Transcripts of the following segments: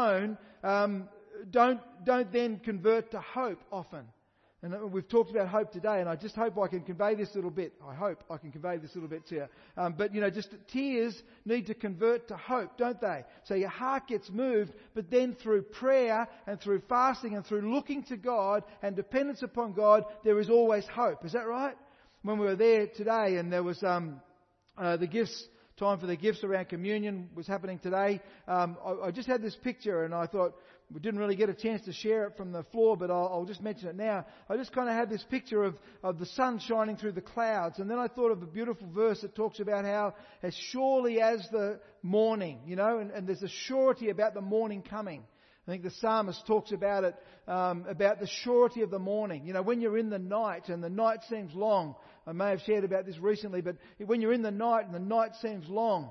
alone don't then convert to hope often. And we've talked about hope today, and I just hope I can convey this a little bit. I hope I can convey this a little bit to you. But just tears need to convert to hope, don't they? So your heart gets moved, but then through prayer and through fasting and through looking to God and dependence upon God, there is always hope. Is that right? When we were there today, and there was the gifts, time for the gifts around communion was happening today. I just had this picture, and I thought, we didn't really get a chance to share it from the floor, but I'll just mention it now. I just kind of had this picture of the sun shining through the clouds. And then I thought of a beautiful verse that talks about how as surely as the morning, and there's a surety about the morning coming. I think the psalmist talks about it, about the surety of the morning. When you're in the night and the night seems long. I may have shared about this recently, but when you're in the night and the night seems long,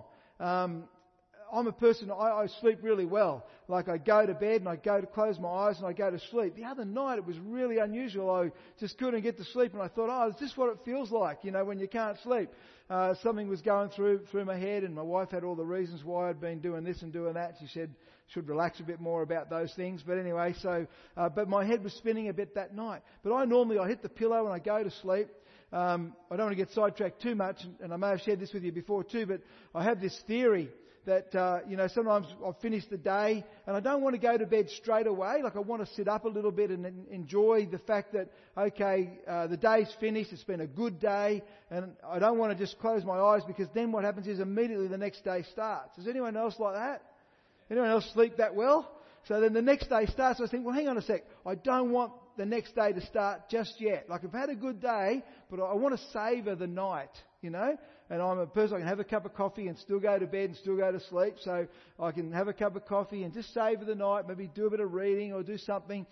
I'm a person, I sleep really well. Like I go to bed and I go to close my eyes and I go to sleep. The other night it was really unusual. I just couldn't get to sleep, and I thought, is this what it feels like, when you can't sleep? Something was going through my head, and my wife had all the reasons why I'd been doing this and doing that. She said should relax a bit more about those things. But anyway, but my head was spinning a bit that night. But I hit the pillow and I go to sleep. I don't want to get sidetracked too much, and I may have shared this with you before too, but I have this theory that, sometimes I've finished the day and I don't want to go to bed straight away. Like I want to sit up a little bit and enjoy the fact that, the day's finished, it's been a good day, and I don't want to just close my eyes, because then what happens is immediately the next day starts. Is anyone else like that? Anyone else sleep that well? So then the next day starts, I think, well, hang on a sec. I don't want the next day to start just yet. Like I've had a good day, but I want to savour the night, And I'm a person, I can have a cup of coffee and still go to bed and still go to sleep. So I can have a cup of coffee and just savour the night, maybe do a bit of reading or do something.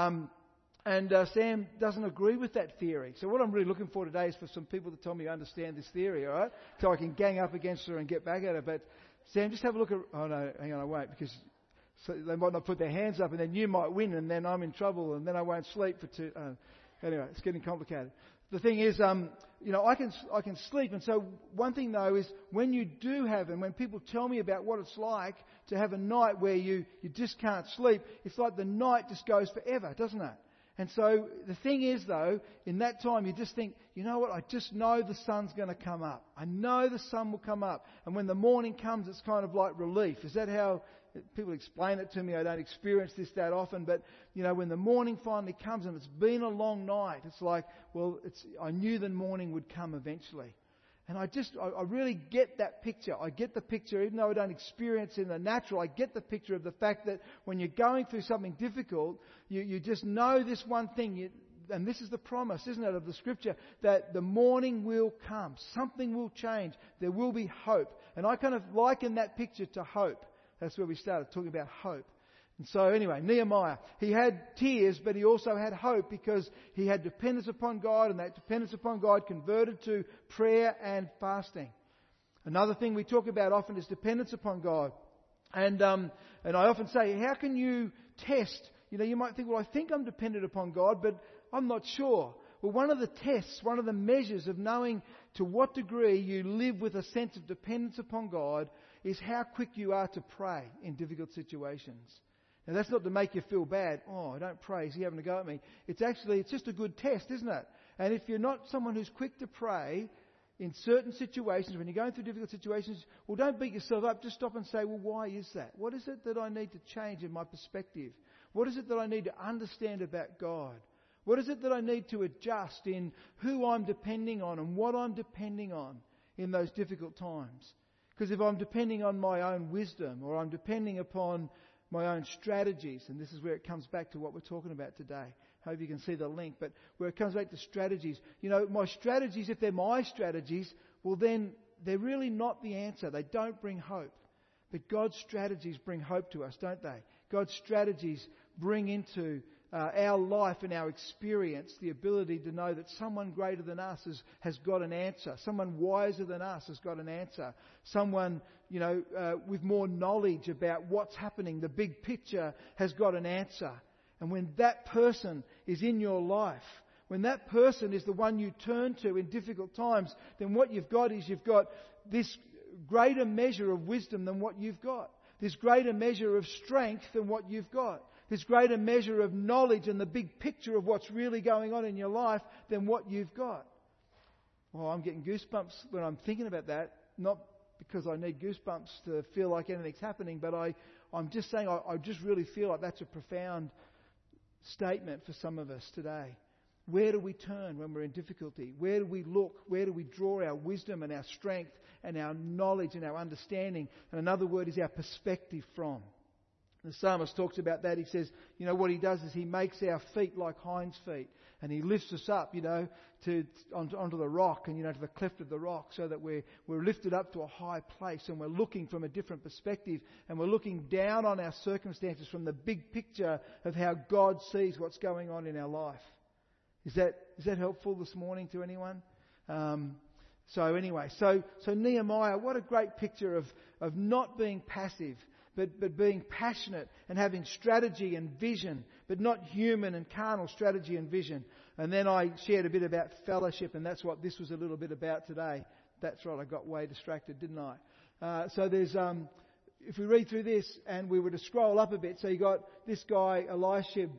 And Sam doesn't agree with that theory. So what I'm really looking for today is for some people to tell me you understand this theory, all right? So I can gang up against her and get back at her. But Sam, just have a look at... Oh no, hang on, I won't, because so they might not put their hands up, and then you might win, and then I'm in trouble, and then I won't sleep for two... Anyway, it's getting complicated. The thing is, I can sleep. And so one thing though is when you do have, and when people tell me about what it's like to have a night where you just can't sleep, it's like the night just goes forever, doesn't it? And so the thing is though, in that time you just think, you know what, I just know the sun's going to come up. I know the sun will come up. And when the morning comes, it's kind of like relief. Is that how people explain it to me? I don't experience this that often, but when the morning finally comes and it's been a long night, it's like, well, I knew the morning would come eventually. And I really get that picture. I get the picture, even though I don't experience it in the natural, I get the picture of the fact that when you're going through something difficult, you just know this one thing, and this is the promise, isn't it, of the scripture, that the morning will come. Something will change. There will be hope. And I kind of liken that picture to hope. That's where we started, talking about hope. And so anyway, Nehemiah, he had tears, but he also had hope, because he had dependence upon God, and that dependence upon God converted to prayer and fasting. Another thing we talk about often is dependence upon God. And I often say, how can you test? You might think, well, I think I'm dependent upon God, but I'm not sure. Well, one of the tests, one of the measures of knowing to what degree you live with a sense of dependence upon God is how quick you are to pray in difficult situations. Now, that's not to make you feel bad. Oh, I don't pray. Is he having a go at me? It's just a good test, isn't it? And if you're not someone who's quick to pray in certain situations, when you're going through difficult situations, well, don't beat yourself up. Just stop and say, well, why is that? What is it that I need to change in my perspective? What is it that I need to understand about God? What is it that I need to adjust in who I'm depending on and what I'm depending on in those difficult times? Because if I'm depending on my own wisdom, or I'm depending upon my own strategies, and this is where it comes back to what we're talking about today. I hope you can see the link, but where it comes back to strategies. My strategies, if they're my strategies, well then they're really not the answer. They don't bring hope. But God's strategies bring hope to us, don't they? God's strategies bring into our life and our experience the ability to know that someone greater than us has got an answer. Someone wiser than us has got an answer. Someone, with more knowledge about what's happening, the big picture, has got an answer. And when that person is in your life, when that person is the one you turn to in difficult times, then what you've got is you've got this greater measure of wisdom than what you've got. this greater measure of strength than what you've got, this greater measure of knowledge and the big picture of what's really going on in your life than what you've got. Well, I'm getting goosebumps when I'm thinking about that, not because I need goosebumps to feel like anything's happening, but I'm just saying I just really feel like that's a profound statement for some of us today. Where do we turn when we're in difficulty? Where do we look? Where do we draw our wisdom and our strength and our knowledge and our understanding? And another word is our perspective from. The psalmist talks about that. He says, what he does is he makes our feet like hinds' feet. And he lifts us up, onto the rock and, to the cleft of the rock, so that we're lifted up to a high place and we're looking from a different perspective and we're looking down on our circumstances from the big picture of how God sees what's going on in our life. Is that helpful this morning to anyone? So Nehemiah, what a great picture of not being passive, but being passionate and having strategy and vision, but not human and carnal strategy and vision. And then I shared a bit about fellowship, and that's what this was a little bit about today. That's right, I got way distracted, didn't I? So there's, if we read through this and we were to scroll up a bit, so you got this guy, Eliashib,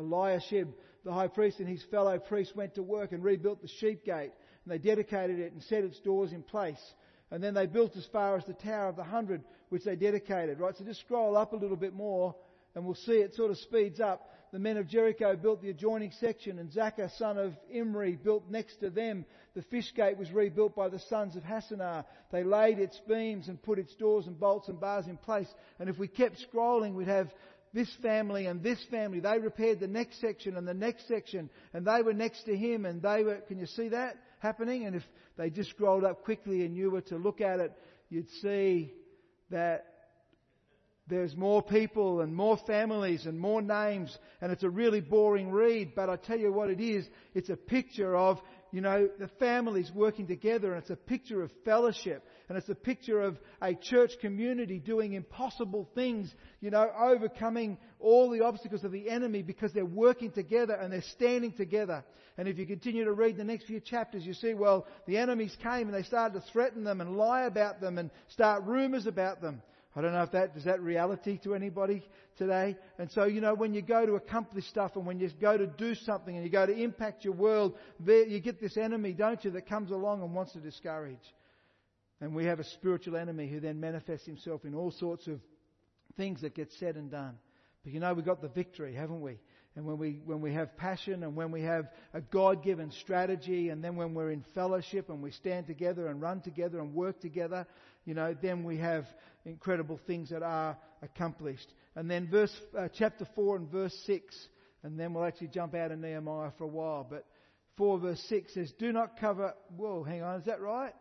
the high priest, and his fellow priests went to work and rebuilt the sheep gate, and they dedicated it and set its doors in place. And then they built as far as the Tower of the 100, which they dedicated, right? So just scroll up a little bit more and we'll see it sort of speeds up. The men of Jericho built the adjoining section, and Zaccah, son of Imri, built next to them. The fish gate was rebuilt by the sons of Hassenaah. They laid its beams and put its doors and bolts and bars in place. And if we kept scrolling, we'd have this family and this family. They repaired the next section and the next section, and they were next to him, and they were, can you see that happening? And if they just scrolled up quickly and you were to look at it, you'd see that there's more people and more families and more names, and it's a really boring read, but I tell you what it is, it's a picture of, the families working together, and it's a picture of fellowship, and it's a picture of a church community doing impossible things, overcoming all the obstacles of the enemy because they're working together and they're standing together. And if you continue to read the next few chapters, you see, well, the enemies came and they started to threaten them and lie about them and start rumours about them. I don't know if is that reality to anybody today. And so, when you go to accomplish stuff and when you go to do something and you go to impact your world, there you get this enemy, don't you, that comes along and wants to discourage. And we have a spiritual enemy who then manifests himself in all sorts of things that get said and done. But we've got the victory, haven't we? And when we have passion and when we have a God-given strategy, and then when we're in fellowship and we stand together and run together and work together, then we have incredible things that are accomplished. And then chapter 4 and verse 6, and then we'll actually jump out of Nehemiah for a while. But 4 verse 6 says, do not cover... Whoa, hang on, is that right?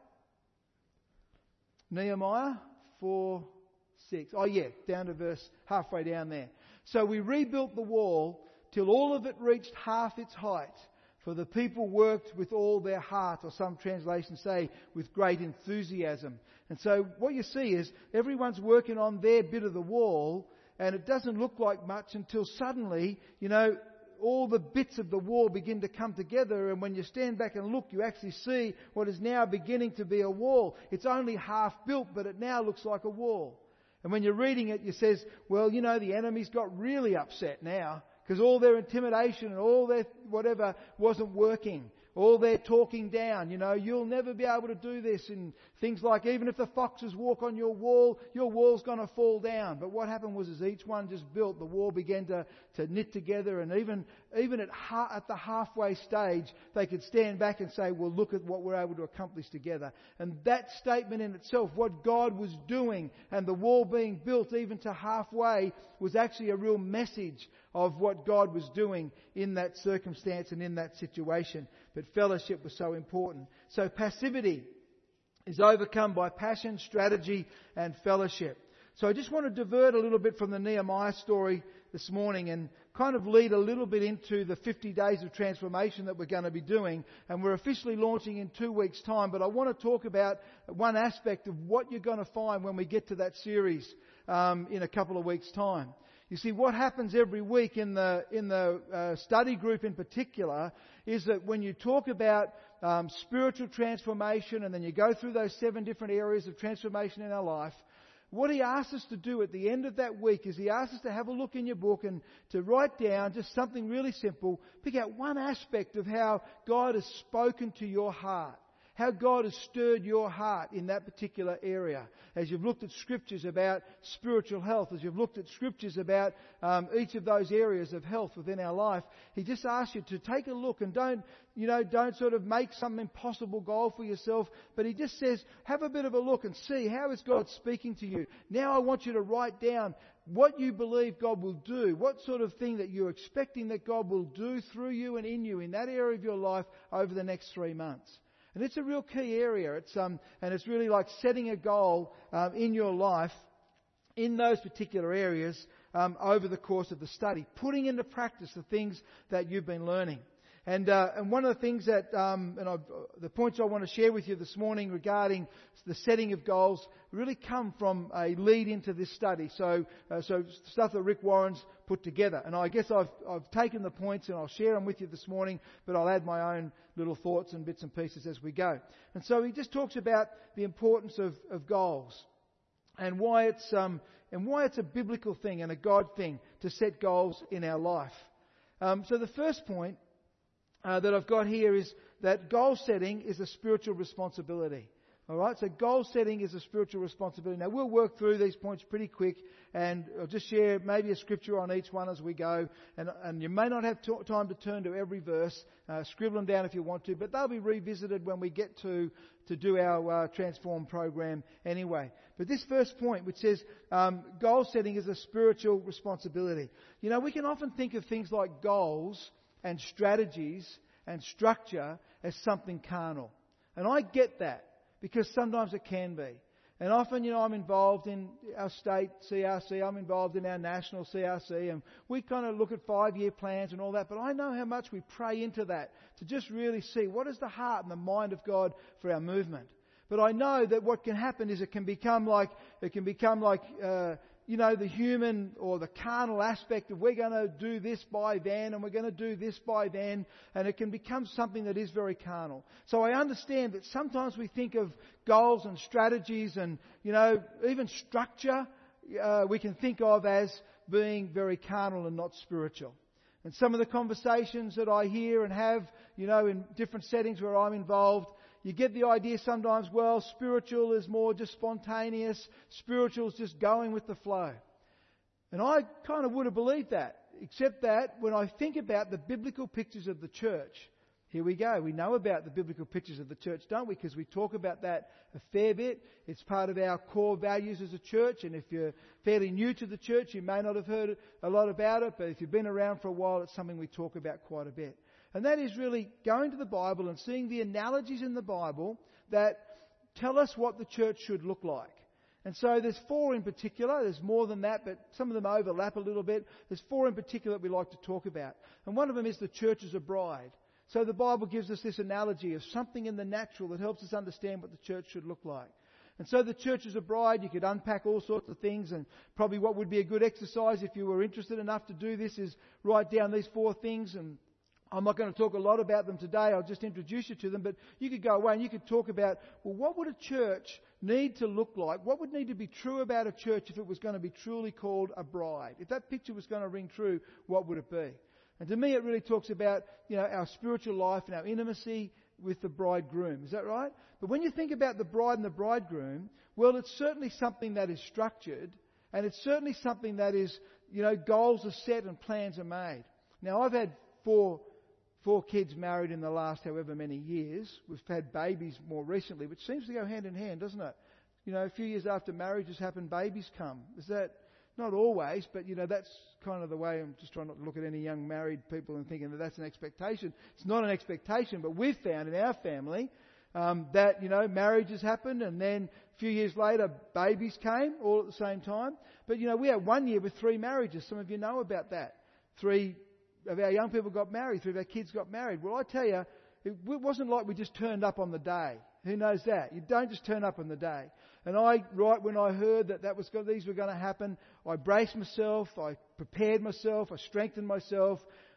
Nehemiah 4, 6. Oh yeah, down to verse halfway down there. So we rebuilt the wall till all of it reached half its height. For the people worked with all their heart, or some translations say with great enthusiasm. And so what you see is everyone's working on their bit of the wall, and it doesn't look like much until suddenly, all the bits of the wall begin to come together, and when you stand back and look, you actually see what is now beginning to be a wall. It's only half built, but it now looks like a wall. And when you're reading it, you says, well, the enemy's got really upset now, because all their intimidation and all their whatever wasn't working. All their talking down, you'll never be able to do this. And things like, even if the foxes walk on your wall's going to fall down. But what happened was, as each one just built, the wall began to knit together. And even at the halfway stage, they could stand back and say, well, look at what we're able to accomplish together. And that statement in itself, what God was doing, and the wall being built even to halfway, was actually a real message of what God was doing in that circumstance and in that situation. But fellowship was so important. So passivity is overcome by passion, strategy, and fellowship. So I just want to divert a little bit from the Nehemiah story this morning and kind of lead a little bit into the 50 days of transformation that we're going to be doing. And we're officially launching in 2 weeks' time. But I want to talk about one aspect of what you're going to find when we get to that series in a couple of weeks' time. You see, what happens every week in the study group in particular is that when you talk about spiritual transformation, and then you go through those 7 different areas of transformation in our life, what he asks us to do at the end of that week is he asks us to have a look in your book and to write down just something really simple. Pick out one aspect of how God has spoken to your heart, how God has stirred your heart in that particular area. As you've looked at scriptures about spiritual health, as you've looked at scriptures about each of those areas of health within our life, he just asks you to take a look and don't sort of make some impossible goal for yourself, but he just says, have a bit of a look and see how is God speaking to you. Now I want you to write down what you believe God will do, what sort of thing that you're expecting that God will do through you and in you in that area of your life over the next 3 months. And it's a real key area. And it's really like setting a goal in your life in those particular areas over the course of the study, putting into practice the things that you've been learning. And one of the things that, the points I want to share with you this morning regarding the setting of goals really come from a lead into this study. So stuff that Rick Warren's put together. And I guess I've taken the points and I'll share them with you this morning, but I'll add my own little thoughts and bits and pieces as we go. And so he just talks about the importance of goals and why it's a biblical thing and a God thing to set goals in our life. So the first point that I've got here is that goal setting is a spiritual responsibility. All right, so goal setting is a spiritual responsibility. Now we'll work through these points pretty quick, and I'll just share maybe a scripture on each one as we go. And you may not have time to turn to every verse. Scribble them down if you want to, but they'll be revisited when we get to do our Transform program anyway. But this first point, which says goal setting is a spiritual responsibility. You know, we can often think of things like goals and strategies and structure as something carnal. And I get that, because sometimes it can be. And often, I'm involved in our state CRC, I'm involved in our national CRC, and we kind of look at 5-year plans and all that, but I know how much we pray into that to just really see what is the heart and the mind of God for our movement. But I know that what can happen is it can become like the human or the carnal aspect of we're going to do this by then and we're going to do this by then, and it can become something that is very carnal. So I understand that sometimes we think of goals and strategies and, even structure we can think of as being very carnal and not spiritual. And some of the conversations that I hear and have, in different settings where I'm involved, you get the idea sometimes, well, spiritual is more just spontaneous. Spiritual is just going with the flow. And I kind of would have believed that, except that when I think about the biblical pictures of the church, here we go. We know about the biblical pictures of the church, don't we? Because we talk about that a fair bit. It's part of our core values as a church. And if you're fairly new to the church, you may not have heard a lot about it. But if you've been around for a while, it's something we talk about quite a bit. And that is really going to the Bible and seeing the analogies in the Bible that tell us what the church should look like. And so there's 4 in particular. There's more than that, but some of them overlap a little bit. There's 4 in particular that we like to talk about. And one of them is the church as a bride. So the Bible gives us this analogy of something in the natural that helps us understand what the church should look like. And so the church as a bride, you could unpack all sorts of things, and probably what would be a good exercise if you were interested enough to do this is write down these 4 things, and I'm not going to talk a lot about them today. I'll just introduce you to them. But you could go away and you could talk about, well, what would a church need to look like? What would need to be true about a church if it was going to be truly called a bride? If that picture was going to ring true, what would it be? And to me, it really talks about, our spiritual life and our intimacy with the bridegroom. Is that right? But when you think about the bride and the bridegroom, well, it's certainly something that is structured, and it's certainly something that is, goals are set and plans are made. Now, I've had four kids married in the last however many years. We've had babies more recently, which seems to go hand in hand, doesn't it? A few years after marriages happen, babies come. Is that not always, but that's kind of the way. I'm just trying not to look at any young married people and thinking that that's an expectation. It's not an expectation, but we've found in our family that marriages happened, and then a few years later babies came all at the same time. But we had 1 year with 3 marriages. Some of you know about that. 3 of our young people got married, 3 of our kids got married. Well, I tell you, it wasn't like we just turned up on the day. Who knows that? You don't just turn up on the day. And right when I heard that these were going to happen, I braced myself, I prepared myself, I strengthened myself.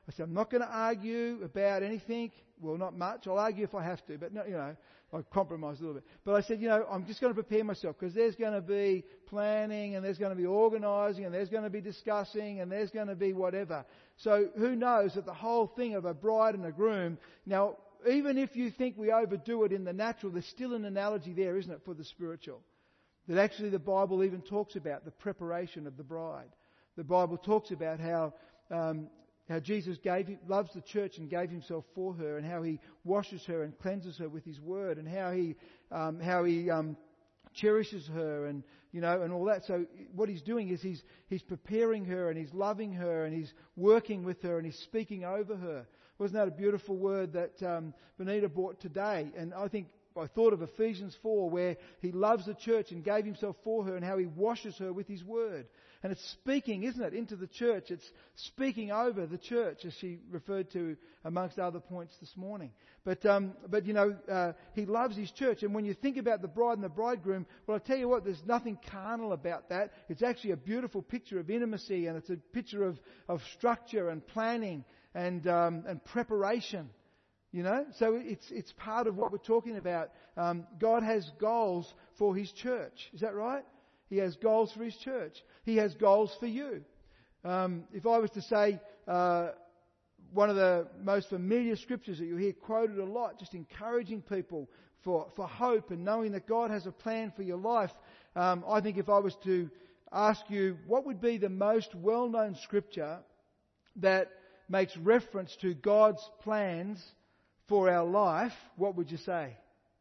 I said, I'm not going to argue about anything. Well, not much. I'll argue if I have to, but no, I compromise a little bit. But I said, I'm just going to prepare myself because there's going to be planning and there's going to be organising and there's going to be discussing and there's going to be whatever. So who knows that the whole thing of a bride and a groom, now, even if you think we overdo it in the natural, there's still an analogy there, isn't it, for the spiritual? That actually the Bible even talks about the preparation of the bride. The Bible talks about how Jesus loves the church and gave himself for her, and how he washes her and cleanses her with his word, and how he cherishes her, and and all that. So what he's doing is he's preparing her, and he's loving her, and he's working with her, and he's speaking over her. Wasn't that a beautiful word that Benita brought today? And I thought of Ephesians 4, where he loves the church and gave himself for her, and how he washes her with his word. And it's speaking, isn't it, into the church. It's speaking over the church, as she referred to amongst other points this morning. But he loves his church. And when you think about the bride and the bridegroom, well, I tell you what, there's nothing carnal about that. It's actually a beautiful picture of intimacy, and it's a picture of structure and planning and preparation. So it's part of what we're talking about. God has goals for his church. Is that right? He has goals for his church. He has goals for you. If I was to say one of the most familiar scriptures that you hear quoted a lot, just encouraging people for hope and knowing that God has a plan for your life, I think if I was to ask you what would be the most well-known scripture that makes reference to God's plans for our life, what would you say?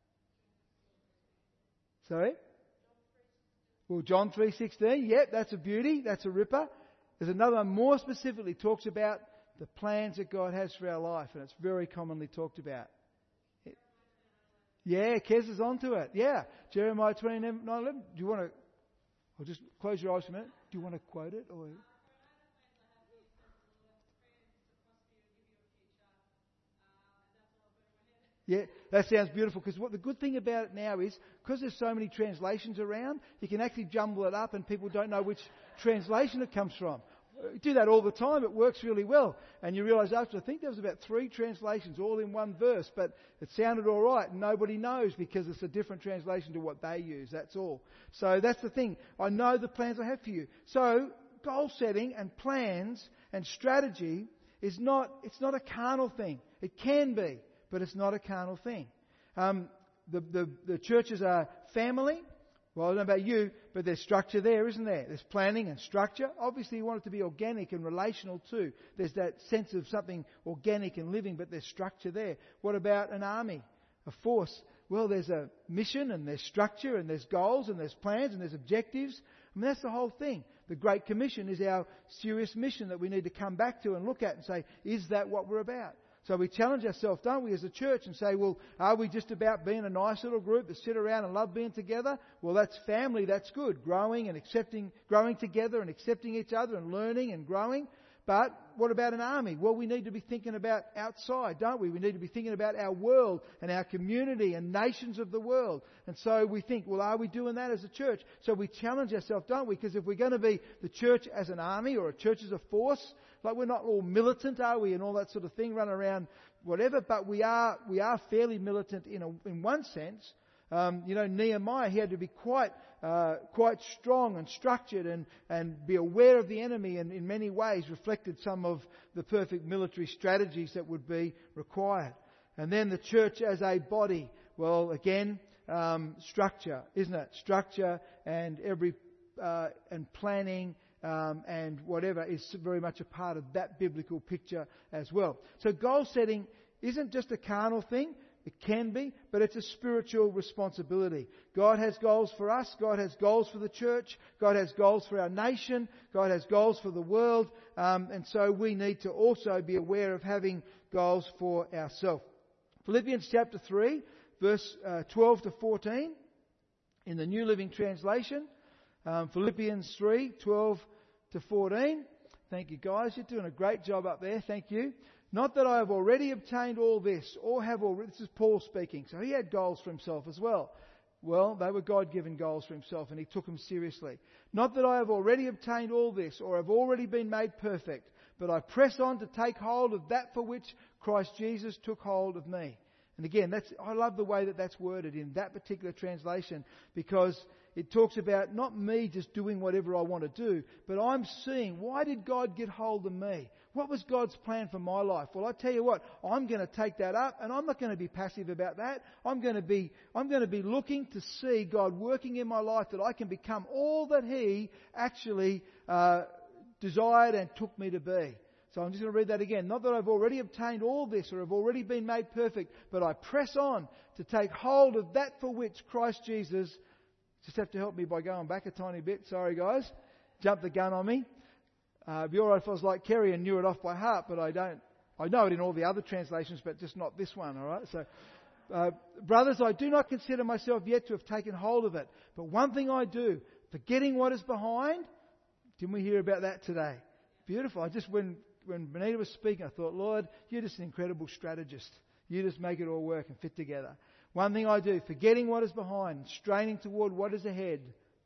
Sorry? Well, John 3:16, yep, that's a beauty, that's a ripper. There's another one more specifically talks about the plans that God has for our life, and it's very commonly talked about. Yeah, Kez is onto it. Yeah, Jeremiah 29:11. Do you want to? I'll just close your eyes for a minute. Do you want to quote it or? Yeah, that sounds beautiful, because what the good thing about it now is, because there's so many translations around, you can actually jumble it up and people don't know which translation it comes from. You do that all the time, it works really well. And you realise after, I think there was about 3 translations all in one verse, but it sounded all right and nobody knows because it's a different translation to what they use, that's all. So that's the thing. I know the plans I have for you. So goal setting and plans and strategy it's not a carnal thing. It can be, but it's not a carnal thing. The churches are family. Well, I don't know about you, but there's structure there, isn't there? There's planning and structure. Obviously, you want it to be organic and relational too. There's that sense of something organic and living, but there's structure there. What about an army, a force? Well, there's a mission and there's structure and there's goals and there's plans and there's objectives. I mean, that's the whole thing. The Great Commission is our serious mission that we need to come back to and look at and say, is that what we're about? So we challenge ourselves, don't we, as a church, and say, well, are we just about being a nice little group that sit around and love being together? Well, that's family, that's good. Growing together and accepting each other and learning and growing. But what about an army? Well, we need to be thinking about outside, don't we? We need to be thinking about our world and our community and nations of the world. And so we think, well, are we doing that as a church? So we challenge ourselves, don't we? Because if we're going to be the church as an army or a church as a force, like we're not all militant, are we? And all that sort of thing, run around whatever. But we are fairly militant in one sense. Nehemiah, he had to be quite strong and structured and be aware of the enemy, and in many ways reflected some of the perfect military strategies that would be required. And then the church as a body, well, again, structure, isn't it? Structure and and planning and whatever is very much a part of that biblical picture as well. So goal setting isn't just a carnal thing. It can be, but it's a spiritual responsibility. God has goals for us. God has goals for the church. God has goals for our nation. God has goals for the world. And so we need to also be aware of having goals for ourselves. Philippians chapter 3, verse 12 to 14 in the New Living Translation. Philippians 3, 12 to 14. Thank you, guys. You're doing a great job up there. Thank you. Not that I have already obtained all this, or have already... This is Paul speaking, so he had goals for himself as well. Well, they were God-given goals for himself, and he took them seriously. Not that I have already obtained all this, or have already been made perfect, but I press on to take hold of that for which Christ Jesus took hold of me. And again, I love the way that that's worded in that particular translation, because it talks about not me just doing whatever I want to do, but I'm seeing, why did God get hold of me? What was God's plan for my life? Well, I tell you what, I'm going to take that up, and I'm not going to be passive about that. I'm going to be looking to see God working in my life, that I can become all that He actually desired and took me to be. So I'm just going to read that again. Not that I've already obtained all this or have already been made perfect, but I press on to take hold of that for which Christ Jesus... Just have to help me by going back a tiny bit. Sorry, guys. Jumped the gun on me. It'd be all right if I was like Kerry and knew it off by heart, but I don't. I know it in all the other translations, but just not this one, all right? So, brothers, I do not consider myself yet to have taken hold of it. But one thing I do, forgetting what is behind. Didn't we hear about that today? Beautiful. When Benita was speaking, I thought, Lord, you're just an incredible strategist. You just make it all work and fit together. One thing I do, forgetting what is behind, straining toward what is ahead.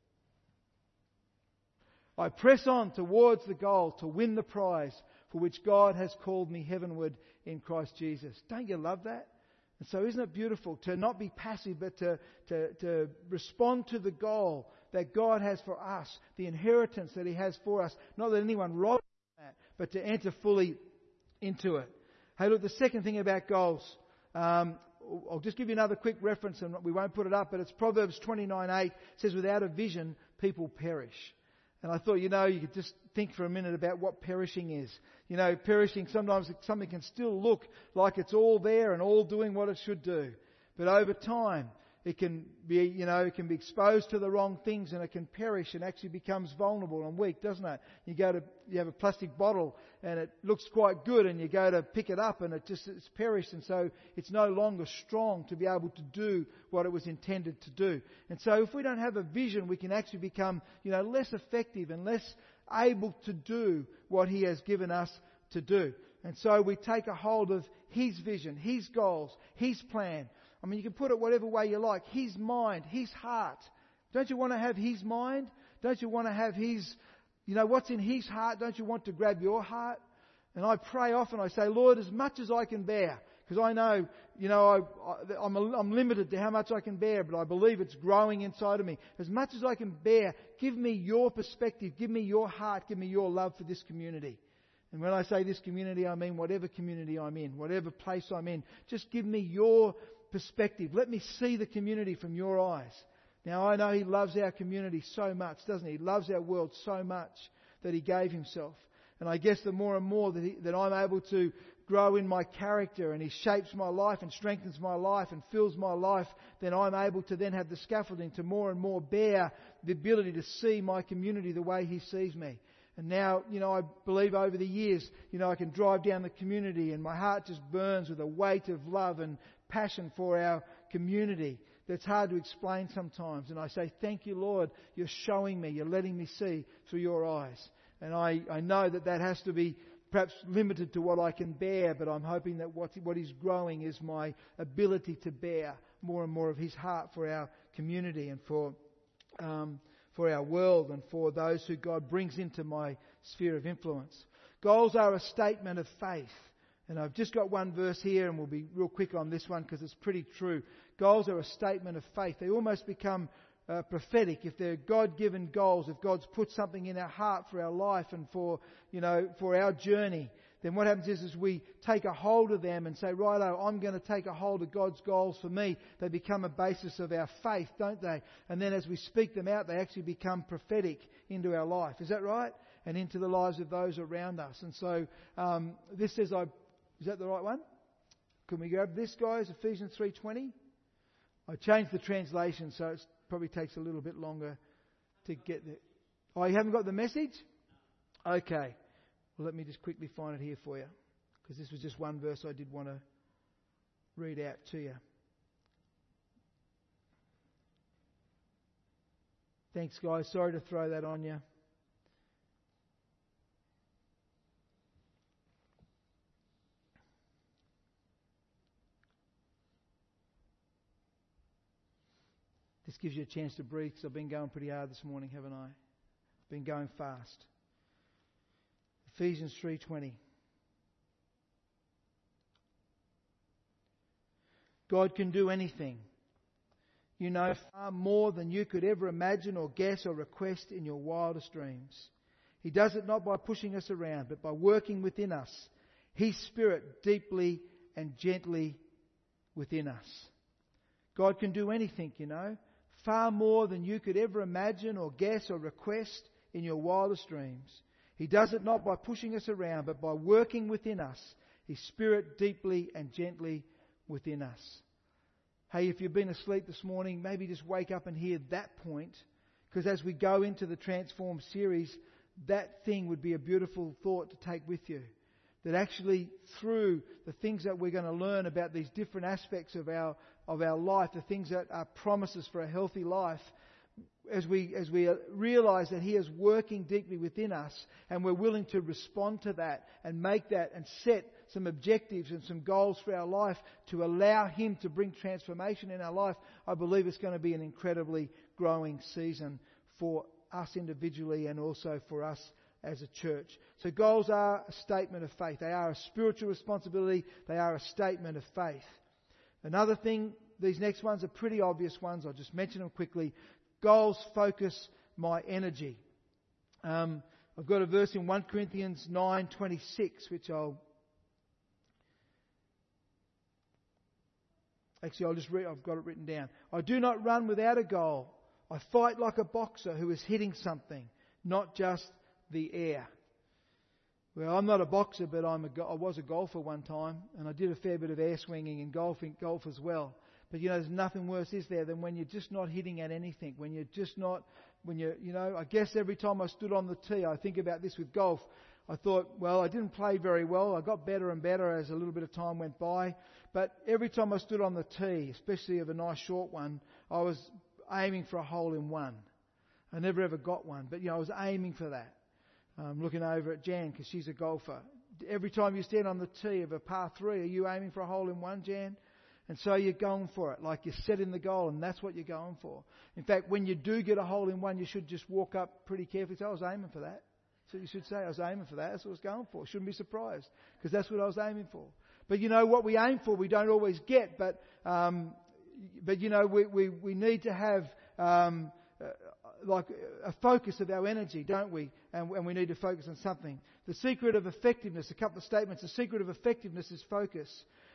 I press on towards the goal to win the prize for which God has called me heavenward in Christ Jesus. Don't you love that? And so isn't it beautiful to not be passive, but to respond to the goal that God has for us, the inheritance that He has for us. Not that anyone robs that, but to enter fully into it. Hey, look, the second thing about goals... I'll just give you another quick reference, and we won't put it up, but it's Proverbs 29:8. It says, without a vision, people perish. And I thought, you could just think for a minute about what perishing is. Perishing, sometimes something can still look like it's all there and all doing what it should do. But over time, it can be, it can be exposed to the wrong things, and it can perish and actually becomes vulnerable and weak, doesn't it? You have a plastic bottle and it looks quite good, and you go to pick it up and it's perished, and so it's no longer strong to be able to do what it was intended to do. And so if we don't have a vision, we can actually become, less effective and less able to do what He has given us to do. And so we take a hold of His vision, His goals, His plan. I mean, you can put it whatever way you like. His mind, His heart. Don't you want to have His mind? Don't you want to have His, what's in His heart? Don't you want to grab your heart? And I pray often, I say, Lord, as much as I can bear, because I know, I'm limited to how much I can bear, but I believe it's growing inside of me. As much as I can bear, give me your perspective, give me your heart, give me your love for this community. And when I say this community, I mean whatever community I'm in, whatever place I'm in. Just give me your perspective. Let me see the community from your eyes. Now, I know He loves our community so much, doesn't He? He loves our world so much that He gave Himself. And I guess the more and more that I'm able to grow in my character, and He shapes my life and strengthens my life and fills my life, then I'm able to then have the scaffolding to more and more bear the ability to see my community the way He sees me. And now, I believe over the years, I can drive down the community and my heart just burns with a weight of love and passion for our community that's hard to explain sometimes. And I say, thank you, Lord, you're showing me, you're letting me see through your eyes. And I know that has to be perhaps limited to what I can bear, but I'm hoping that what is growing is my ability to bear more and more of His heart for our community and for our world and for those who God brings into my sphere of influence. Goals are a statement of faith. And I've just got one verse here, and we'll be real quick on this one because it's pretty true. Goals are a statement of faith. They almost become prophetic if they're God-given goals. If God's put something in our heart for our life and for our journey, then what happens is we take a hold of them and say, righto, I'm going to take a hold of God's goals for me. They become a basis of our faith, don't they? And then as we speak them out, they actually become prophetic into our life. Is that right? And into the lives of those around us. And so this says, is that the right one? Can we grab this, guys? Ephesians 3:20. I changed the translation, so it probably takes a little bit longer to get there. Oh, you haven't got the message? Okay. Well, let me just quickly find it here for you, because this was just one verse I did want to read out to you. Thanks, guys. Sorry to throw that on you. This gives you a chance to breathe, because I've been going pretty hard this morning, haven't I? Been going fast. Ephesians 3:20. God can do anything. You know far more than you could ever imagine or guess or request in your wildest dreams. He does it not by pushing us around, but by working within us, His Spirit deeply and gently within us. God can do anything, you know, far more than you could ever imagine or guess or request in your wildest dreams. He does it not by pushing us around, but by working within us, His Spirit deeply and gently within us. Hey, if you've been asleep this morning, maybe just wake up and hear that point, because as we go into the Transform series, that thing would be a beautiful thought to take with you. That actually through the things that we're going to learn about these different aspects of our life, the things that are promises for a healthy life, as we realise that He is working deeply within us, and we're willing to respond to that and make that and set some objectives and some goals for our life to allow Him to bring transformation in our life, I believe it's going to be an incredibly growing season for us individually and also for us as a church. So goals are a statement of faith. They are a spiritual responsibility. They are a statement of faith. Another thing, these next ones are pretty obvious ones. I'll just mention them quickly. Goals focus my energy. I've got a verse in 1 Corinthians 9:26, which I'll just read. I've got it written down. I do not run without a goal. I fight like a boxer who is hitting something, not just the air. Well, I'm not a boxer, but I was a golfer one time, and I did a fair bit of air swinging and golf as well. But there's nothing worse, is there, than when you're just not hitting at anything. I guess every time I stood on the tee, I think about this with golf. I thought, well, I didn't play very well. I got better and better as a little bit of time went by. But every time I stood on the tee, especially of a nice short one, I was aiming for a hole in one. I never ever got one, but I was aiming for that. Looking over at Jan, because she's a golfer. Every time you stand on the tee of a par 3, are you aiming for a hole in one, Jan? And so you're going for it, like you're setting the goal, and that's what you're going for. In fact, when you do get a hole in one, you should just walk up pretty carefully and say, I was aiming for that. So you should say, I was aiming for that. That's what I was going for. Shouldn't be surprised, because that's what I was aiming for. But what we aim for, we don't always get. But we need to have like a focus of our energy, don't we? And we need to focus on something. The secret of effectiveness, a couple of statements. The secret of effectiveness is focus.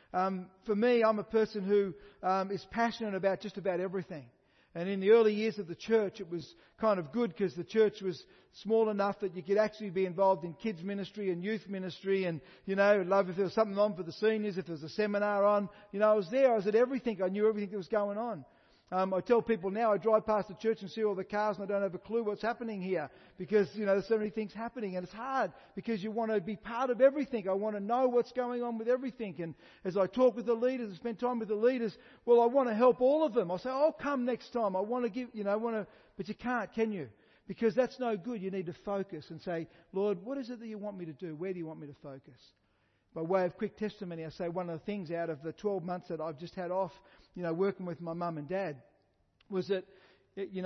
For me, I'm a person who is passionate about just about everything. And in the early years of the church, it was kind of good because the church was small enough that you could actually be involved in kids ministry and youth ministry. And, I'd love if there was something on for the seniors, if there was a seminar on. I was there. I was at everything. I knew everything that was going on. I tell people now, I drive past the church and see all the cars and I don't have a clue what's happening here because, there's so many things happening and it's hard because you want to be part of everything. I want to know what's going on with everything. And as I talk with the leaders and spend time with the leaders, well, I want to help all of them. I say, I'll come next time. I want to give, but you can't, can you? Because that's no good. You need to focus and say, Lord, what is it that you want me to do? Where do you want me to focus? By way of quick testimony, I say one of the things out of the 12 months that I've just had off, working with my mum and dad, was that, and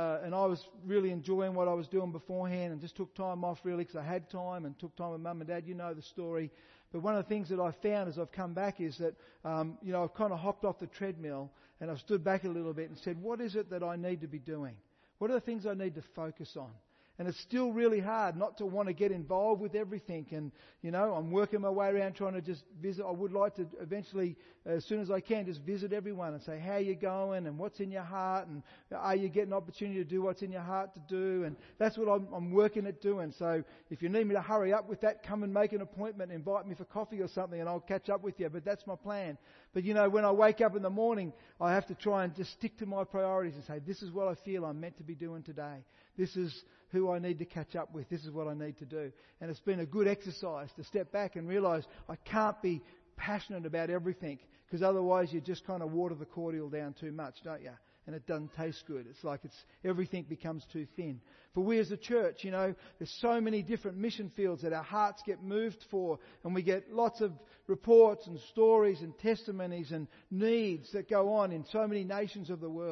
I was really enjoying what I was doing beforehand and just took time off really because I had time and took time with mum and dad. You know the story. But one of the things that I found as I've come back is that, I've kind of hopped off the treadmill and I've stood back a little bit and said, what is it that I need to be doing? What are the things I need to focus on? And it's still really hard not to want to get involved with everything. And, I'm working my way around trying to just visit. I would like to eventually, as soon as I can, just visit everyone and say, how you going and what's in your heart and are you getting an opportunity to do what's in your heart to do? And that's what I'm working at doing. So if you need me to hurry up with that, come and make an appointment, invite me for coffee or something and I'll catch up with you. But that's my plan. But, when I wake up in the morning, I have to try and just stick to my priorities and say, this is what I feel I'm meant to be doing today. This is who I need to catch up with. This is what I need to do. And it's been a good exercise to step back and realise I can't be passionate about everything because otherwise you just kind of water the cordial down too much, don't you? And it doesn't taste good. It's like everything becomes too thin. For we as a church, there's so many different mission fields that our hearts get moved for, and we get lots of reports and stories and testimonies and needs that go on in so many nations of the world.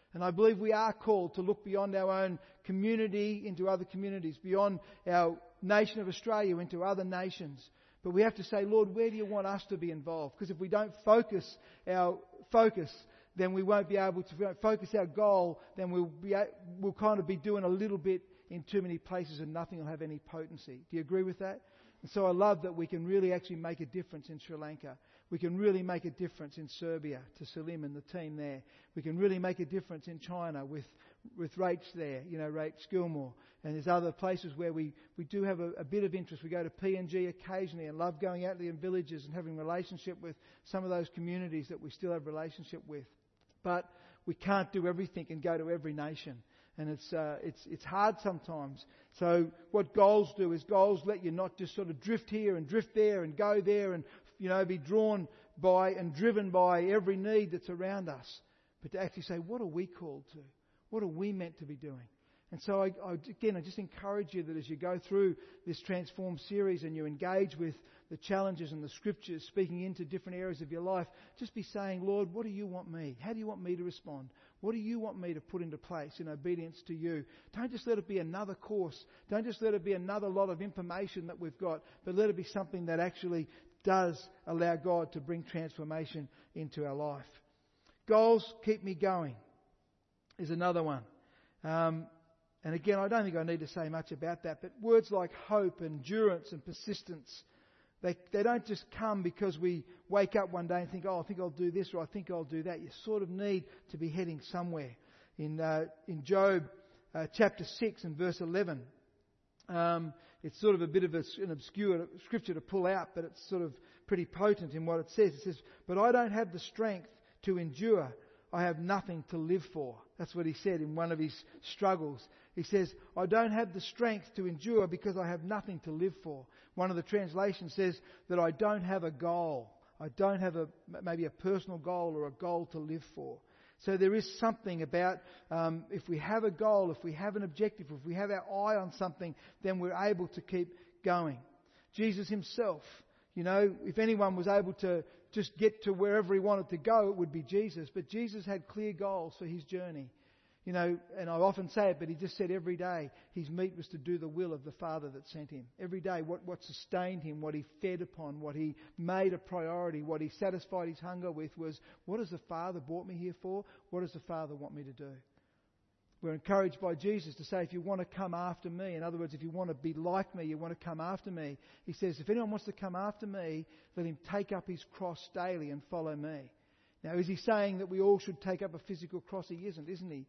And I believe we are called to look beyond our own community into other communities, beyond our nation of Australia into other nations. But we have to say, Lord, where do you want us to be involved? Because if we don't focus our focus, then we won't be able to. If we don't focus our goal, then we'll kind of be doing a little bit in too many places and nothing will have any potency. Do you agree with that? And so I love that we can really actually make a difference in Sri Lanka. We can really make a difference in Serbia, to Salim and the team there. We can really make a difference in China with Rach there, Rach Gilmore. And there's other places where we do have a bit of interest. We go to PNG occasionally and love going out there in villages and having a relationship with some of those communities that we still have a relationship with. But we can't do everything and go to every nation. And it's hard sometimes. So what goals do is goals let you not just sort of drift here and drift there and go there and be drawn by and driven by every need that's around us. But to actually say, what are we called to? What are we meant to be doing? And so I just encourage you that as you go through this Transform series and you engage with the challenges and the scriptures speaking into different areas of your life, just be saying, Lord, what do you want me? How do you want me to respond? What do you want me to put into place in obedience to you? Don't just let it be another course. Don't just let it be another lot of information that we've got, but let it be something that actually does allow God to bring transformation into our life. Goals keep me going is another one. And again, I don't think I need to say much about that, but words like hope, endurance and persistence, they don't just come because we wake up one day and think, I think I'll do this or I think I'll do that. You sort of need to be heading somewhere. In Job chapter 6 and verse 11, it's sort of a bit of an obscure scripture to pull out, but it's sort of pretty potent in what it says. It says, but I don't have the strength to endure. I have nothing to live for. That's what he said in one of his struggles. He says, I don't have the strength to endure because I have nothing to live for. One of the translations says that I don't have a goal. I don't have maybe a personal goal or a goal to live for. So there is something about if we have a goal, if we have an objective, if we have our eye on something, then we're able to keep going. Jesus himself, if anyone was able to just get to wherever he wanted to go, it would be Jesus. But Jesus had clear goals for his journey. And I often say it, but he just said every day his meat was to do the will of the Father that sent him. Every day what sustained him, what he fed upon, what he made a priority, what he satisfied his hunger with was, what has the Father brought me here for? What does the Father want me to do? We're encouraged by Jesus to say, if you want to come after me, in other words, if you want to be like me, you want to come after me, he says, if anyone wants to come after me, let him take up his cross daily and follow me. Now, is he saying that we all should take up a physical cross? He isn't he?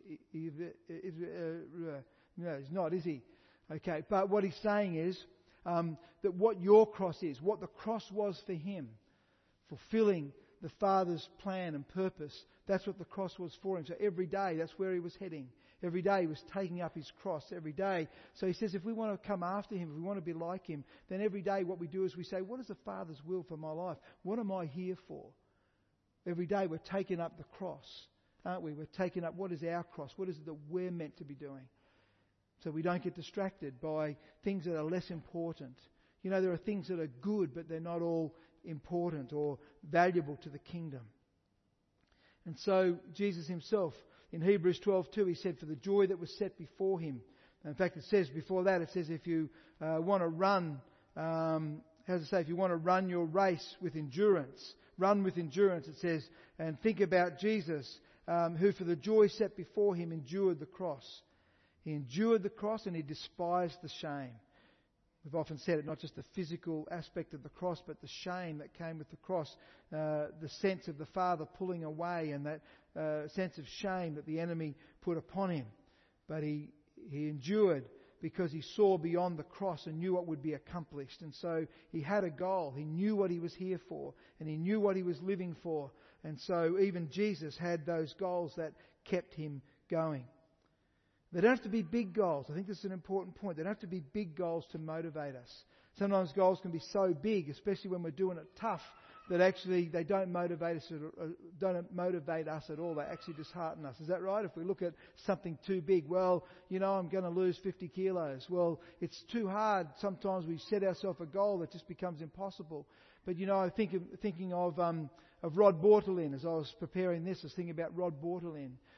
No, he's not, is he? Okay, but what he's saying is that what your cross is, what the cross was for him, fulfilling the Father's plan and purpose, that's what the cross was for him. So every day, that's where he was heading. Every day he was taking up his cross, every day. So he says if we want to come after him, if we want to be like him, then every day what we do is we say, what is the Father's will for my life? What am I here for? Every day we're taking up the cross, aren't we? We're taking up what is our cross? What is it that we're meant to be doing? So we don't get distracted by things that are less important. There are things that are good, but they're not all important or valuable to the kingdom. And so Jesus himself, in Hebrews 12:2, he said, for the joy that was set before him. In fact, it says before that, it says if you want to run, if you want to run your race with endurance, run with endurance, it says, and think about Jesus, who for the joy set before him endured the cross. He endured the cross and he despised the shame. We've often said it, not just the physical aspect of the cross, but the shame that came with the cross, the sense of the Father pulling away and that sense of shame that the enemy put upon him. But he endured because he saw beyond the cross and knew what would be accomplished. And so he had a goal. He knew what he was here for and he knew what he was living for. And so even Jesus had those goals that kept him going. They don't have to be big goals. I think this is an important point. They don't have to be big goals to motivate us. Sometimes goals can be so big, especially when we're doing it tough, that actually they don't motivate us at all. They actually dishearten us. Is that right? If we look at something too big, I'm going to lose 50 kilos. Well, it's too hard. Sometimes we set ourselves a goal that just becomes impossible. But I thinking of Rod Bortelin as I was preparing this. I was thinking about Rod Bortelin,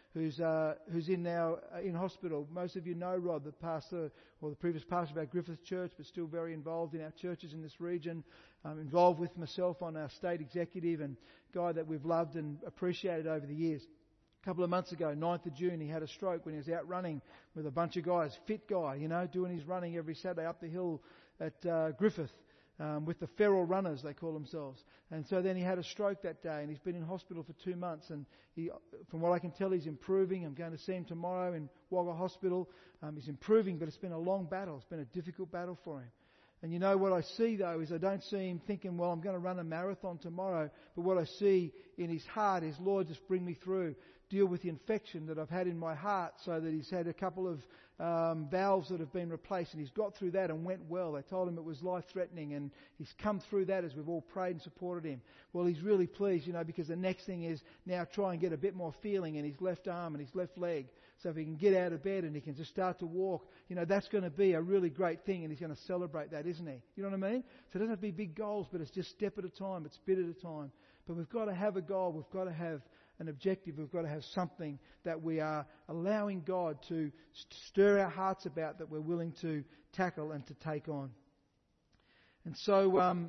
who's in now in hospital. Most of you know Rod, the pastor or the previous pastor of our Griffith Church, but still very involved in our churches in this region. Involved with myself on our state executive, and guy that we've loved and appreciated over the years. A couple of months ago, 9th of June, he had a stroke when he was out running with a bunch of guys. Fit guy, you know, doing his running every Saturday up the hill at Griffith. With the feral runners, they call themselves. And so then he had a stroke that day, and he's been in hospital for 2 months. And he, from what I can tell, he's improving. I'm going to see him tomorrow in Wagga Hospital. He's improving, but it's been a long battle. It's been a difficult battle for him. And you know what I see, though, is I don't see him thinking, well, I'm going to run a marathon tomorrow. But what I see in his heart is, Lord, just bring me through. Deal with the infection that I've had in my heart, so that he's had a couple of valves that have been replaced, and he's got through that and went well. They told him it was life-threatening, and he's come through that as we've all prayed and supported him. Well, he's really pleased, you know, because the next thing is now try and get a bit more feeling in his left arm and his left leg. So if he can get out of bed and he can just start to walk, you know, that's going to be a really great thing, and he's going to celebrate that, isn't he? You know what I mean? So it doesn't have to be big goals, but it's just step at a time. It's bit at a time. But we've got to have a goal. We've got to have an objective. We've got to have something that we are allowing God to stir our hearts about, that we're willing to tackle and to take on. And so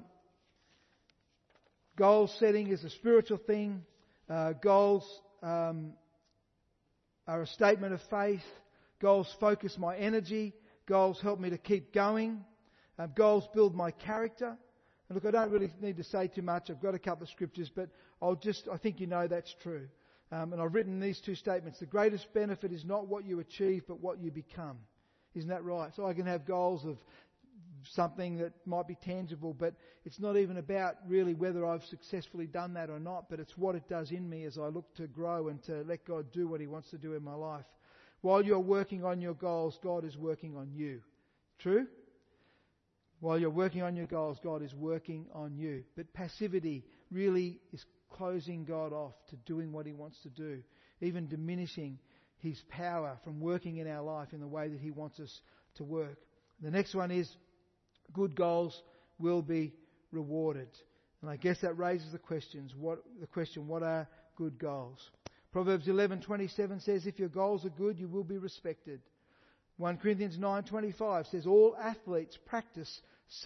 goal setting is a spiritual thing. Goals are a statement of faith. Goals focus my energy. Goals help me to keep going. Goals build my character. And look, I don't really need to say too much. I've got a couple of scriptures, but I think you know that's true. And I've written these two statements. The greatest benefit is not what you achieve, but what you become. Isn't that right? So I can have goals of something that might be tangible, but it's not even about really whether I've successfully done that or not, but it's what it does in me as I look to grow and to let God do what He wants to do in my life. While you're working on your goals, God is working on you. True? While you're working on your goals, God is working on you. But passivity really is closing God off to doing what He wants to do, even diminishing His power from working in our life in the way that He wants us to work. The next one is good goals will be rewarded. And I guess that raises the question, what are good goals? Proverbs 11:27 says, if your goals are good, you will be respected. 1 Corinthians 9:25 says, all athletes practice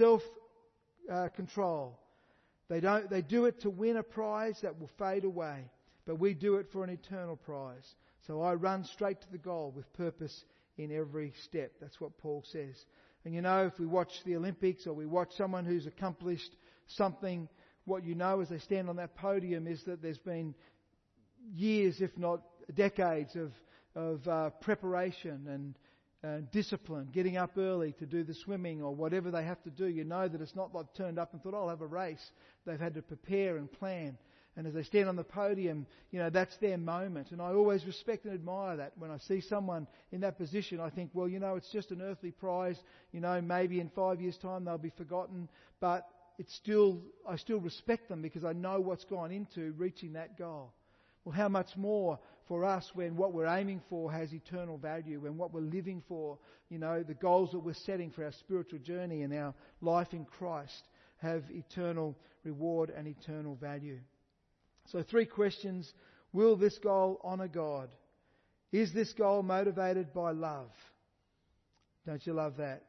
self-control. They do it to win a prize that will fade away, but we do it for an eternal prize. So I run straight to the goal with purpose in every step. That's what Paul says. And you know, if we watch the Olympics or we watch someone who's accomplished something, what you know as they stand on that podium is that there's been years, if not decades, of preparation and discipline, getting up early to do the swimming or whatever they have to do. You know that it's not like turned up and thought, I'll have a race. They've had to prepare and plan. And as they stand on the podium, you know, that's their moment. And I always respect and admire that. When I see someone in that position, I think, well, you know, it's just an earthly prize. You know, maybe in 5 years' time they'll be forgotten. But I still respect them because I know what's gone into reaching that goal. Well, how much more for us when what we're aiming for has eternal value, when what we're living for, you know, the goals that we're setting for our spiritual journey and our life in Christ have eternal reward and eternal value. So 3 questions. Will this goal honour God? Is this goal motivated by love? Don't you love that?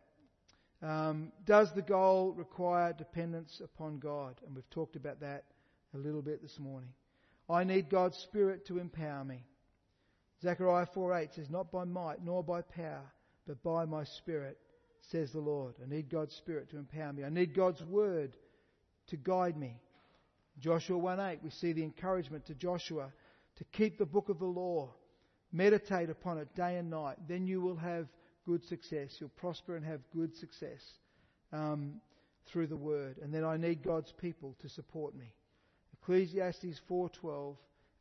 Does the goal require dependence upon God? And we've talked about that a little bit this morning. I need God's Spirit to empower me. Zechariah 4:8 says, not by might nor by power, but by my Spirit, says the Lord. I need God's Spirit to empower me. I need God's Word to guide me. Joshua 1:8, we see the encouragement to Joshua to keep the book of the law, meditate upon it day and night. Then you will have good success. You'll prosper and have good success through the Word. And then I need God's people to support me. Ecclesiastes 4:12.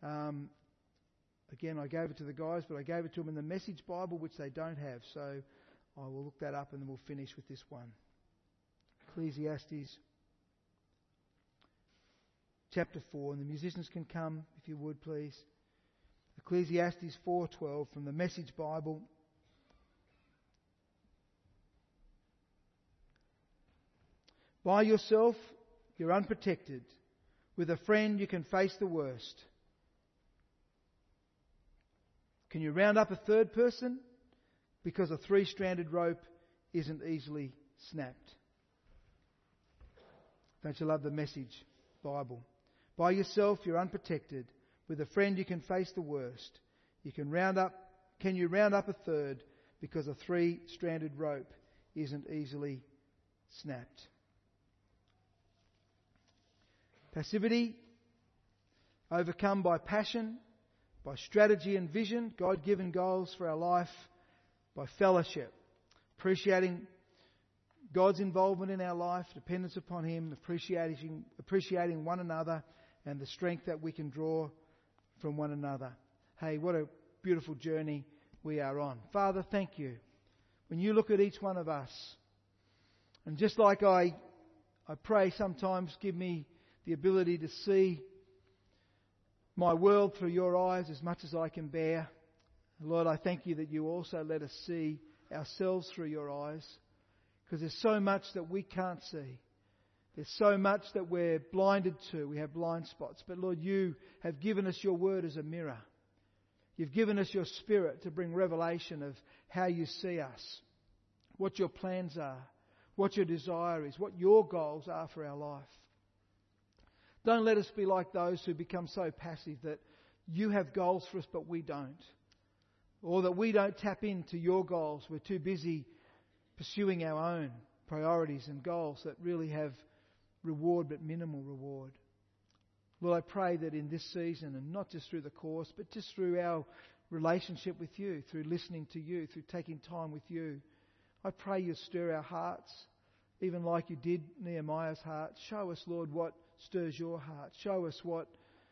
Again, I gave it to the guys, but I gave it to them in the Message Bible, which they don't have. So I will look that up and then we'll finish with this one. Ecclesiastes chapter 4. And the musicians can come, if you would, please. Ecclesiastes 4:12 from the Message Bible. By yourself, you're unprotected. With a friend, you can face the worst. Can you round up a third person? Because a three-stranded rope isn't easily snapped. Don't you love the Message Bible? By yourself, you're unprotected. With a friend, you can face the worst. Can you round up a third? Because a three-stranded rope isn't easily snapped. Passivity, overcome by passion, by strategy and vision, God-given goals for our life, by fellowship, appreciating God's involvement in our life, dependence upon Him, appreciating one another and the strength that we can draw from one another. Hey, what a beautiful journey we are on. Father, thank you. When you look at each one of us, and just like I pray sometimes, give me the ability to see my world through your eyes as much as I can bear. Lord, I thank you that you also let us see ourselves through your eyes, because there's so much that we can't see. There's so much that we're blinded to. We have blind spots. But Lord, you have given us your word as a mirror. You've given us your Spirit to bring revelation of how you see us, what your plans are, what your desire is, what your goals are for our life. Don't let us be like those who become so passive that you have goals for us but we don't. Or that we don't tap into your goals. We're too busy pursuing our own priorities and goals that really have reward but minimal reward. Lord, I pray that in this season, and not just through the course, but just through our relationship with you, through listening to you, through taking time with you, I pray you stir our hearts, even like you did Nehemiah's heart. Show us, Lord, what stirs your heart. Show us what's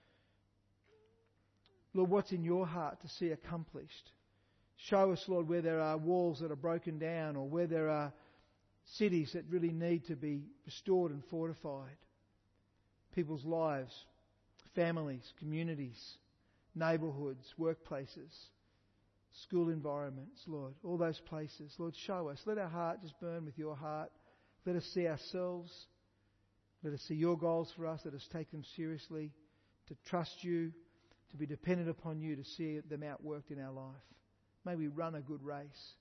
in your heart to see accomplished. Show us, Lord, where there are walls that are broken down, or where there are cities that really need to be restored and fortified. People's lives, families, communities, neighbourhoods, workplaces, school environments, Lord, all those places. Lord, show us. Let our heart just burn with your heart. Let us see ourselves. Let us see your goals for us. Let us take them seriously, to trust you, to be dependent upon you, to see them outworked in our life. May we run a good race.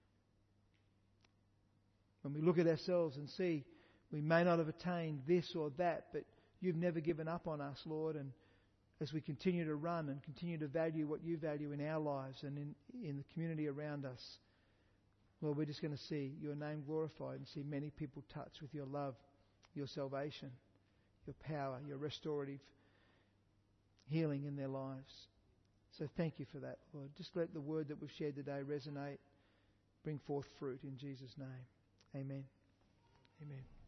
When we look at ourselves and see we may not have attained this or that, but you've never given up on us, Lord. And as we continue to run and continue to value what you value in our lives and in the community around us, Lord, we're just going to see your name glorified and see many people touched with your love, your salvation, your power, your restorative healing in their lives. So thank you for that, Lord. Just let the word that we've shared today resonate, bring forth fruit in Jesus' name. Amen. Amen.